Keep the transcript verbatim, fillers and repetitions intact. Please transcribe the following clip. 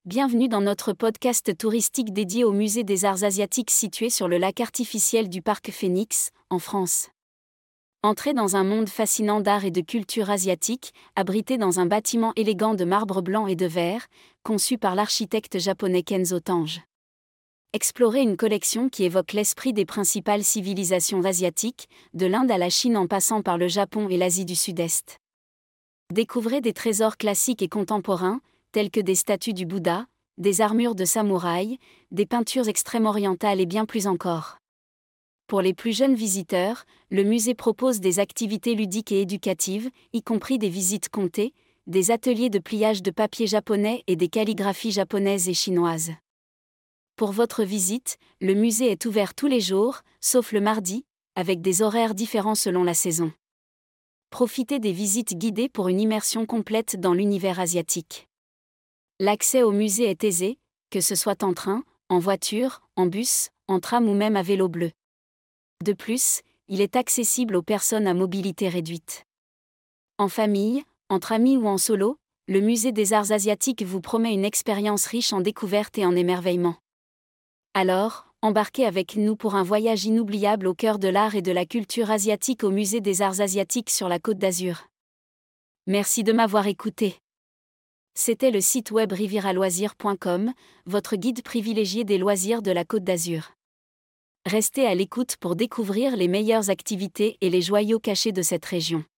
Bienvenue dans notre podcast touristique dédié au musée des arts asiatiques situé sur le lac artificiel du parc Phoenix, en France. Entrez dans un monde fascinant d'art et de culture asiatique, abrité dans un bâtiment élégant de marbre blanc et de verre, conçu par l'architecte japonais Kenzo Tange. Explorez une collection qui évoque l'esprit des principales civilisations asiatiques, de l'Inde à la Chine en passant par le Japon et l'Asie du Sud-Est. Découvrez des trésors classiques et contemporains, tels que des statues du Bouddha, des armures de samouraï, des peintures extrême-orientales et bien plus encore. Pour les plus jeunes visiteurs, le musée propose des activités ludiques et éducatives, y compris des visites comptées, des ateliers de pliage de papier japonais et des calligraphies japonaises et chinoises. Pour votre visite, le musée est ouvert tous les jours, sauf le mardi, avec des horaires différents selon la saison. Profitez des visites guidées pour une immersion complète dans l'univers asiatique. L'accès au musée est aisé, que ce soit en train, en voiture, en bus, en tram ou même à vélo bleu. De plus, il est accessible aux personnes à mobilité réduite. En famille, entre amis ou en solo, le musée des arts asiatiques vous promet une expérience riche en découvertes et en émerveillements. Alors, embarquez avec nous pour un voyage inoubliable au cœur de l'art et de la culture asiatique au musée des arts asiatiques sur la Côte d'Azur. Merci de m'avoir écouté. C'était le site web riviera loisirs point com, votre guide privilégié des loisirs de la Côte d'Azur. Restez à l'écoute pour découvrir les meilleures activités et les joyaux cachés de cette région.